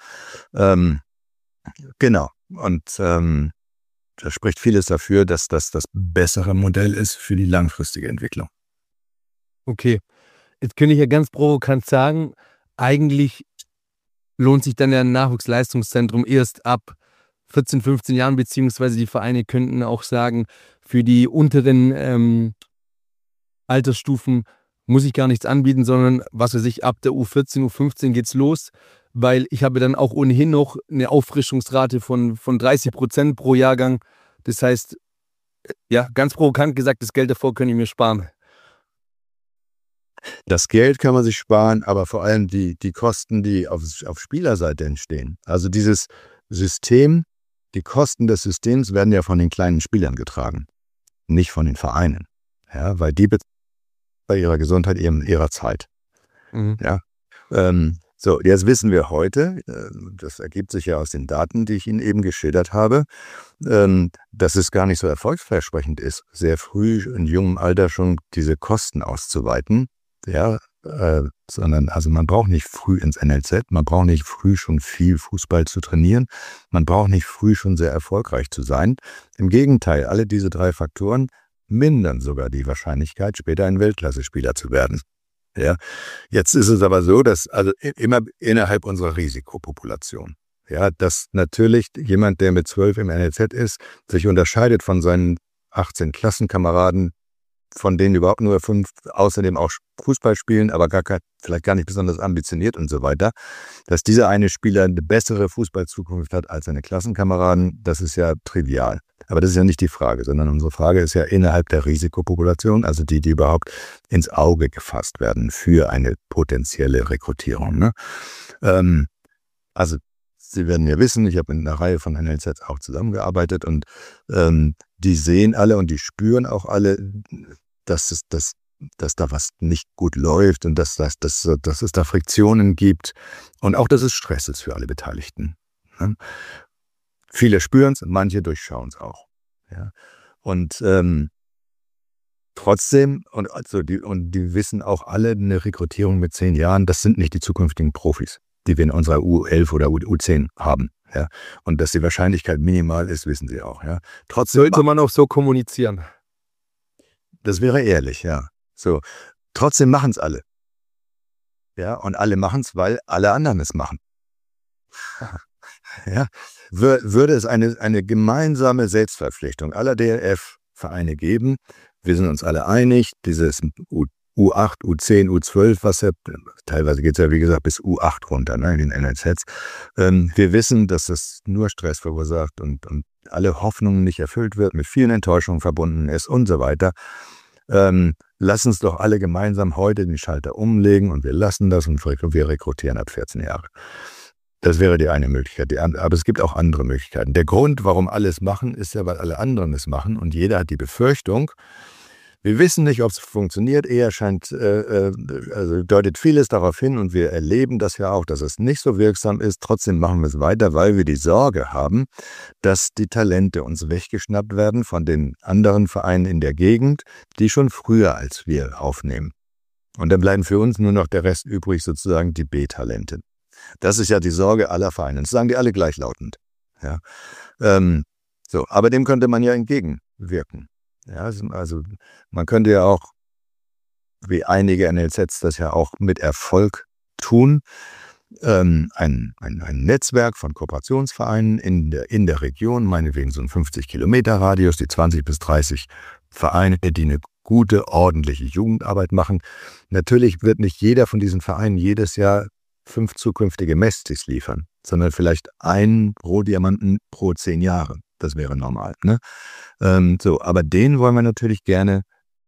Genau. Und da spricht vieles dafür, dass das das bessere Modell ist für die langfristige Entwicklung. Okay, jetzt könnte ich ja ganz provokant sagen, eigentlich lohnt sich dann ein Nachwuchsleistungszentrum erst ab 14, 15 Jahren, beziehungsweise die Vereine könnten auch sagen, für die unteren Altersstufen muss ich gar nichts anbieten, sondern was weiß ich, ab der U14, U15 geht's los, weil ich habe dann auch ohnehin noch eine Auffrischungsrate von 30% pro Jahrgang. Das heißt, ja, ganz provokant gesagt, das Geld davor könnte ich mir sparen. Das Geld kann man sich sparen, aber vor allem die Kosten, die auf Spielerseite entstehen. Also dieses System, die Kosten des Systems werden ja von den kleinen Spielern getragen, nicht von den Vereinen. Ja, weil die bei ihrer Gesundheit ihrer Zeit. Mhm. Ja. So, jetzt wissen wir heute, das ergibt sich ja aus den Daten, die ich Ihnen eben geschildert habe, dass es gar nicht so erfolgsversprechend ist, sehr früh in jungem Alter schon diese Kosten auszuweiten. Ja, sondern also man braucht nicht früh ins NLZ, man braucht nicht früh schon viel Fußball zu trainieren, man braucht nicht früh schon sehr erfolgreich zu sein. Im Gegenteil, alle diese 3 Faktoren mindern sogar die Wahrscheinlichkeit, später ein Weltklasse-Spieler zu werden. Ja, jetzt ist es aber so, dass also immer innerhalb unserer Risikopopulation, ja, dass natürlich jemand, der mit 12 im NLZ ist, sich unterscheidet von seinen 18 Klassenkameraden, von denen überhaupt nur 5 außerdem auch Fußball spielen, aber vielleicht gar nicht besonders ambitioniert und so weiter, dass dieser eine Spieler eine bessere Fußballzukunft hat als seine Klassenkameraden, das ist ja trivial. Aber das ist ja nicht die Frage, sondern unsere Frage ist ja innerhalb der Risikopopulation, also die überhaupt ins Auge gefasst werden für eine potenzielle Rekrutierung. Ne? Also Sie werden ja wissen, ich habe mit einer Reihe von NLZs auch zusammengearbeitet und die sehen alle und die spüren auch alle, dass da was nicht gut läuft und dass es da Friktionen gibt und auch, dass es Stress ist für alle Beteiligten. Ne? Viele spüren es, manche durchschauen es auch. Ja? Und trotzdem, die wissen auch alle, eine Rekrutierung mit 10 Jahren, das sind nicht die zukünftigen Profis, die wir in unserer U11 oder U10 haben. Ja? Und dass die Wahrscheinlichkeit minimal ist, wissen sie auch. Ja? Trotzdem sollte man auch so kommunizieren. Das wäre ehrlich, ja. So. Trotzdem machen es alle. Ja, und alle machen es, weil alle anderen es machen. Ja, würde es eine gemeinsame Selbstverpflichtung aller DLF-Vereine geben, wir sind uns alle einig, dieses U8, U10, U12, was ja, teilweise geht es ja wie gesagt bis U8 runter, ne, in den NLZs. Wir wissen, dass das nur Stress verursacht und alle Hoffnungen nicht erfüllt wird, mit vielen Enttäuschungen verbunden ist und so weiter. Lass uns doch alle gemeinsam heute den Schalter umlegen und wir lassen das und wir rekrutieren ab 14 Jahre. Das wäre die eine Möglichkeit. Aber es gibt auch andere Möglichkeiten. Der Grund, warum alle es machen, ist ja, weil alle anderen es machen und jeder hat die Befürchtung, wir wissen nicht, ob es funktioniert. Eher also deutet vieles darauf hin und wir erleben das ja auch, dass es nicht so wirksam ist. Trotzdem machen wir es weiter, weil wir die Sorge haben, dass die Talente uns weggeschnappt werden von den anderen Vereinen in der Gegend, die schon früher als wir aufnehmen. Und dann bleiben für uns nur noch der Rest übrig, sozusagen die B-Talente. Das ist ja die Sorge aller Vereine. Das sagen die alle gleichlautend. Ja. Aber dem könnte man ja entgegenwirken. Ja, also man könnte ja auch, wie einige NLZs das ja auch mit Erfolg tun. Ein Netzwerk von Kooperationsvereinen in der Region, meinetwegen so ein 50-Kilometer-Radius, die 20 bis 30 Vereine, die eine gute, ordentliche Jugendarbeit machen. Natürlich wird nicht jeder von diesen Vereinen jedes Jahr 5 zukünftige Mestis liefern, sondern vielleicht einen Rohdiamanten pro 10 Jahre. Das wäre normal. Ne? Aber den wollen wir natürlich gerne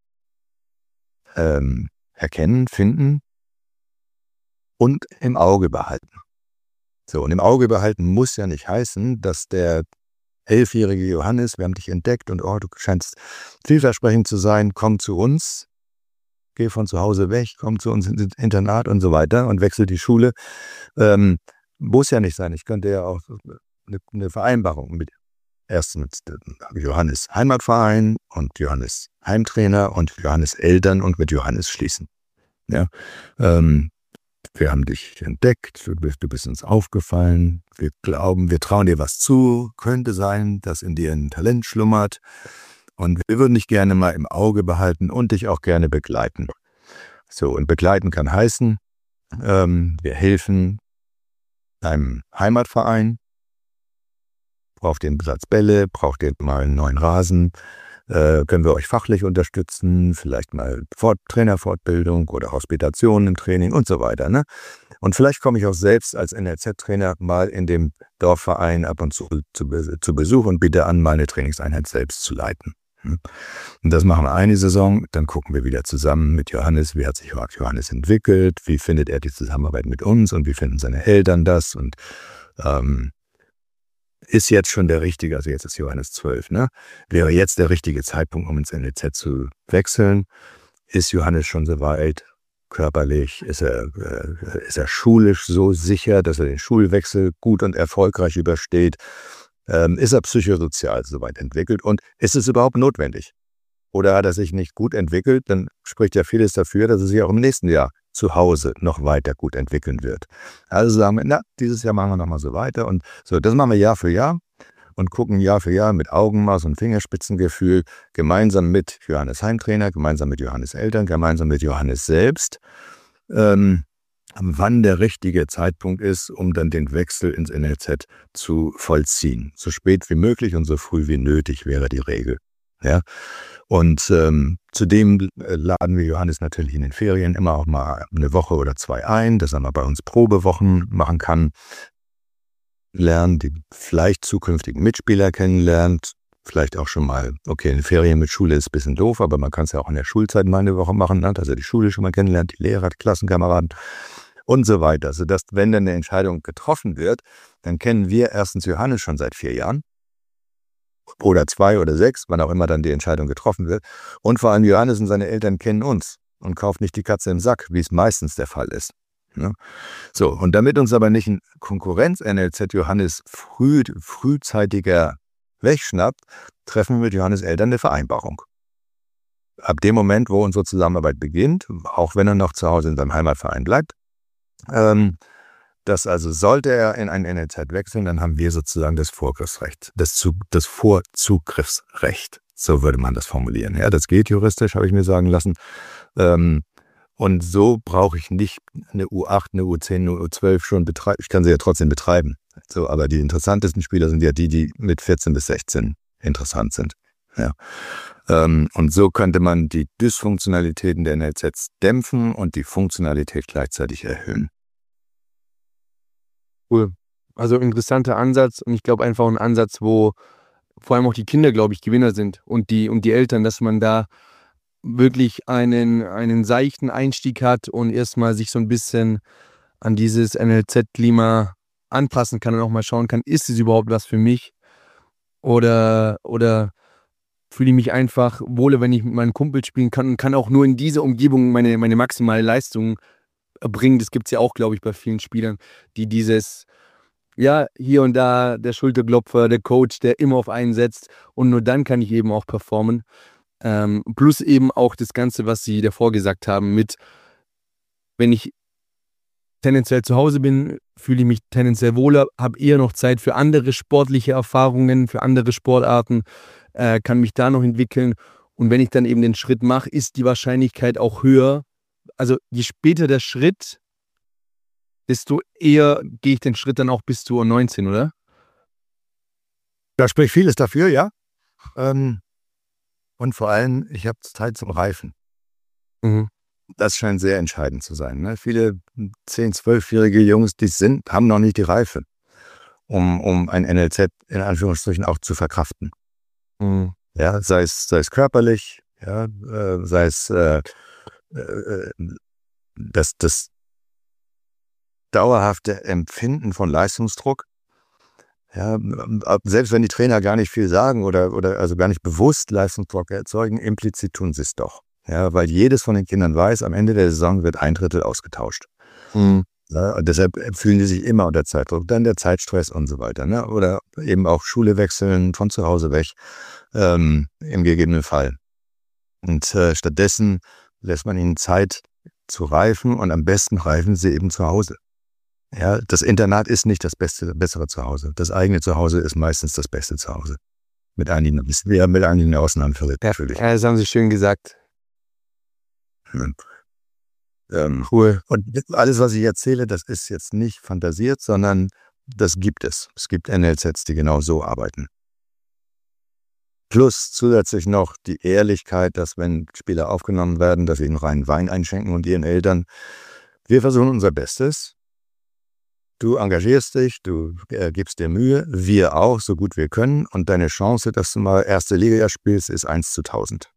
erkennen, finden und im Auge behalten. So, und im Auge behalten muss ja nicht heißen, dass der 11-jährige Johannes, wir haben dich entdeckt und du scheinst vielversprechend zu sein, komm zu uns, geh von zu Hause weg, komm zu uns ins Internat und so weiter und wechsel die Schule. Muss ja nicht sein. Ich könnte ja auch eine Vereinbarung mit Johannes Heimatverein und Johannes Heimtrainer und Johannes Eltern und mit Johannes schließen. Ja, wir haben dich entdeckt, du bist uns aufgefallen, wir trauen dir was zu, könnte sein, dass in dir ein Talent schlummert und wir würden dich gerne mal im Auge behalten und dich auch gerne begleiten. So, und begleiten kann heißen, wir helfen deinem Heimatverein, braucht ihr einen Satz Bälle, braucht ihr mal einen neuen Rasen, können wir euch fachlich unterstützen, vielleicht mal Trainerfortbildung oder Hospitation im Training und so weiter. Ne? Und vielleicht komme ich auch selbst als NLZ-Trainer mal in dem Dorfverein ab und zu Besuch und biete an, meine Trainingseinheit selbst zu leiten. Und das machen wir eine Saison, dann gucken wir wieder zusammen mit Johannes, wie hat sich Johannes entwickelt, wie findet er die Zusammenarbeit mit uns und wie finden seine Eltern das und ist jetzt schon der richtige, also jetzt ist Johannes 12, ne? Wäre jetzt der richtige Zeitpunkt, um ins NLZ zu wechseln? Ist Johannes schon so weit, körperlich? Ist er schulisch so sicher, dass er den Schulwechsel gut und erfolgreich übersteht? Ist er psychosozial so weit entwickelt? Und ist es überhaupt notwendig? Oder hat er sich nicht gut entwickelt? Dann spricht ja vieles dafür, dass er sich auch im nächsten Jahr zu Hause noch weiter gut entwickeln wird. Also sagen wir, dieses Jahr machen wir nochmal so weiter. Und so, das machen wir Jahr für Jahr und gucken Jahr für Jahr mit Augenmaß und Fingerspitzengefühl, gemeinsam mit Johannes Heimtrainer, gemeinsam mit Johannes Eltern, gemeinsam mit Johannes selbst, wann der richtige Zeitpunkt ist, um dann den Wechsel ins NLZ zu vollziehen. So spät wie möglich und so früh wie nötig wäre die Regel. Ja? Und zudem laden wir Johannes natürlich in den Ferien immer auch mal eine Woche oder 2 ein, dass er mal bei uns Probewochen machen kann, lernen, die vielleicht zukünftigen Mitspieler kennenlernt, vielleicht auch schon mal, okay, in den Ferien mit Schule ist ein bisschen doof, aber man kann es ja auch in der Schulzeit mal eine Woche machen, ne? Dass er die Schule schon mal kennenlernt, die Lehrer, die Klassenkameraden und so weiter. Sodass, wenn dann eine Entscheidung getroffen wird, dann kennen wir erstens Johannes schon seit 4 Jahren. Oder 2 oder 6, wann auch immer dann die Entscheidung getroffen wird. Und vor allem Johannes und seine Eltern kennen uns und kaufen nicht die Katze im Sack, wie es meistens der Fall ist. Ne? So, und damit uns aber nicht ein Konkurrenz-NLZ Johannes frühzeitiger wegschnappt, treffen wir mit Johannes Eltern eine Vereinbarung. Ab dem Moment, wo unsere Zusammenarbeit beginnt, auch wenn er noch zu Hause in seinem Heimatverein bleibt, dass also sollte er in ein NLZ wechseln, dann haben wir sozusagen das Vorgriffsrecht, das Vorzugriffsrecht, so würde man das formulieren. Ja, das geht juristisch, habe ich mir sagen lassen. Und so brauche ich nicht eine U8, eine U10, eine U12 schon betreiben. Ich kann sie ja trotzdem betreiben. So, aber die interessantesten Spieler sind ja die mit 14 bis 16 interessant sind. Ja. Und so könnte man die Dysfunktionalitäten der NLZs dämpfen und die Funktionalität gleichzeitig erhöhen. Cool. Also interessanter Ansatz und ich glaube einfach ein Ansatz, wo vor allem auch die Kinder, glaube ich, Gewinner sind und die Eltern, dass man da wirklich einen seichten Einstieg hat und erstmal sich so ein bisschen an dieses NLZ-Klima anpassen kann und auch mal schauen kann, ist es überhaupt was für mich oder fühle ich mich einfach wohler, wenn ich mit meinen Kumpels spielen kann und kann auch nur in dieser Umgebung meine maximale Leistung bringen. Das gibt es ja auch, glaube ich, bei vielen Spielern, die dieses, ja, hier und da der Schulterklopfer, der Coach, der immer auf einen setzt und nur dann kann ich eben auch performen. Plus eben auch das Ganze, was Sie davor gesagt haben, mit, wenn ich tendenziell zu Hause bin, fühle ich mich tendenziell wohler, habe eher noch Zeit für andere sportliche Erfahrungen, für andere Sportarten, kann mich da noch entwickeln. Und wenn ich dann eben den Schritt mache, ist die Wahrscheinlichkeit auch höher. Also je später der Schritt, desto eher gehe ich den Schritt dann auch bis zur U19, oder? Da spricht vieles dafür, ja. Und vor allem, ich habe Zeit zum Reifen. Mhm. Das scheint sehr entscheidend zu sein. Ne? Viele 10-, 12-jährige Jungs, haben noch nicht die Reife, um ein NLZ in Anführungsstrichen auch zu verkraften. Mhm. Ja, sei es körperlich, ja, sei es das dauerhafte Empfinden von Leistungsdruck. Ja, selbst wenn die Trainer gar nicht viel sagen oder also gar nicht bewusst Leistungsdruck erzeugen, implizit tun sie es doch. Ja, weil jedes von den Kindern weiß, am Ende der Saison wird 1/3 ausgetauscht. Mhm. Ja, und deshalb fühlen die sich immer unter Zeitdruck. Dann der Zeitstress und so weiter. Ne? Oder eben auch Schule wechseln, von zu Hause weg, im gegebenen Fall. Und stattdessen lässt man ihnen Zeit zu reifen und am besten reifen sie eben zu Hause. Ja, das Internat ist nicht das bessere Zuhause. Das eigene Zuhause ist meistens das beste Zuhause. Mit einigen Ausnahmen natürlich. Ja, das haben Sie schön gesagt. Cool. Und alles, was ich erzähle, das ist jetzt nicht fantasiert, sondern das gibt es. Es gibt NLZs, die genau so arbeiten. Plus zusätzlich noch die Ehrlichkeit, dass wenn Spieler aufgenommen werden, dass sie ihnen reinen Wein einschenken und ihren Eltern. Wir versuchen unser Bestes. Du engagierst dich, du gibst dir Mühe, wir auch, so gut wir können. Und deine Chance, dass du mal erste Liga spielst, ist 1:1000.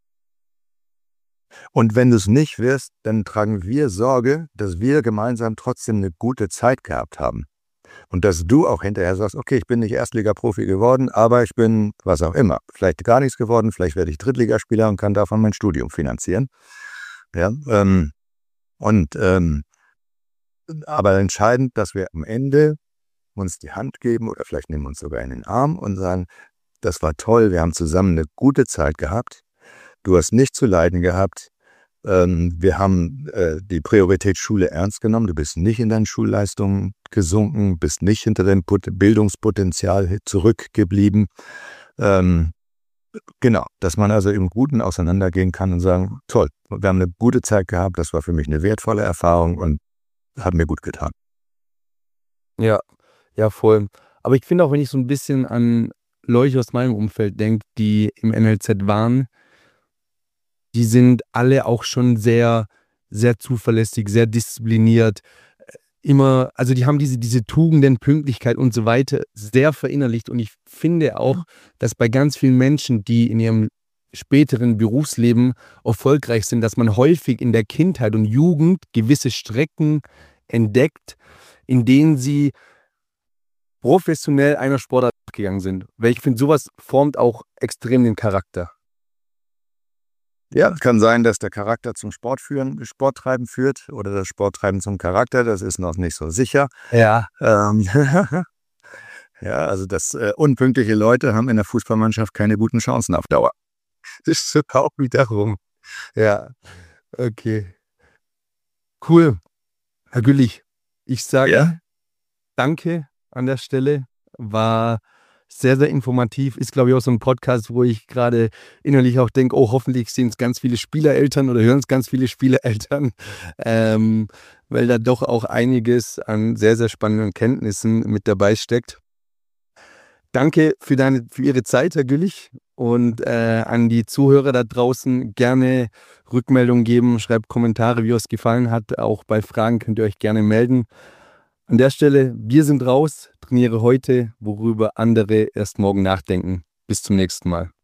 Und wenn du es nicht wirst, dann tragen wir Sorge, dass wir gemeinsam trotzdem eine gute Zeit gehabt haben. Und dass du auch hinterher sagst, okay, ich bin nicht Erstliga-Profi geworden, aber ich bin was auch immer. Vielleicht gar nichts geworden, vielleicht werde ich Drittligaspieler und kann davon mein Studium finanzieren. Ja, aber entscheidend, dass wir am Ende uns die Hand geben oder vielleicht nehmen wir uns sogar in den Arm und sagen, das war toll, wir haben zusammen eine gute Zeit gehabt, du hast nicht zu leiden gehabt, wir haben die Priorität Schule ernst genommen, du bist nicht in deinen Schulleistungen gesunken, bist nicht hinter deinem Bildungspotenzial zurückgeblieben. Genau, dass man also im Guten auseinandergehen kann und sagen, toll, wir haben eine gute Zeit gehabt, das war für mich eine wertvolle Erfahrung und hat mir gut getan. Ja, ja, voll. Aber ich finde auch, wenn ich so ein bisschen an Leute aus meinem Umfeld denke, die im NLZ waren, die sind alle auch schon sehr, sehr zuverlässig, sehr diszipliniert. Immer, also die haben diese Tugenden, Pünktlichkeit und so weiter sehr verinnerlicht. Und ich finde auch, dass bei ganz vielen Menschen, die in ihrem späteren Berufsleben erfolgreich sind, dass man häufig in der Kindheit und Jugend gewisse Strecken entdeckt, in denen sie professionell einer Sportart gegangen sind. Weil ich finde, sowas formt auch extrem den Charakter. Ja, es kann sein, dass der Charakter zum Sporttreiben führt oder das Sporttreiben zum Charakter, das ist noch nicht so sicher. Ja. Ja, also unpünktliche Leute haben in der Fußballmannschaft keine guten Chancen auf Dauer. Das ist auch wiederum. Ja, okay. Cool. Herr Güllich, ich sage danke an der Stelle. War sehr, sehr informativ. Ist, glaube ich, auch so ein Podcast, wo ich gerade innerlich auch denke, oh, hoffentlich sehen es ganz viele Spielereltern oder hören es ganz viele Spielereltern, weil da doch auch einiges an sehr, sehr spannenden Kenntnissen mit dabei steckt. Danke für Ihre Zeit, Herr Güllich. Und an die Zuhörer da draußen gerne Rückmeldungen geben, schreibt Kommentare, wie euch es gefallen hat. Auch bei Fragen könnt ihr euch gerne melden. An der Stelle, wir sind raus, trainiere heute, worüber andere erst morgen nachdenken. Bis zum nächsten Mal.